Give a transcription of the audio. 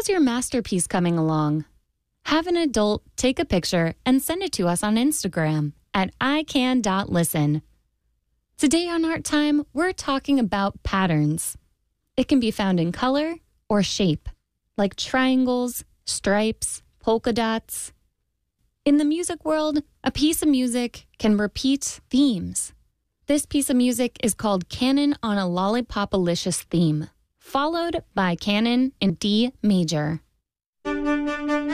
how's your masterpiece coming along? Have an adult take a picture and send it to us on Instagram at ican.listen. Today on Art Time, we're talking about patterns. It can be found in color or shape, like triangles, stripes, polka dots. In the music world, a piece of music can repeat themes. This piece of music is called Canon on a Lollipopalicious Theme, followed by Canon in D major.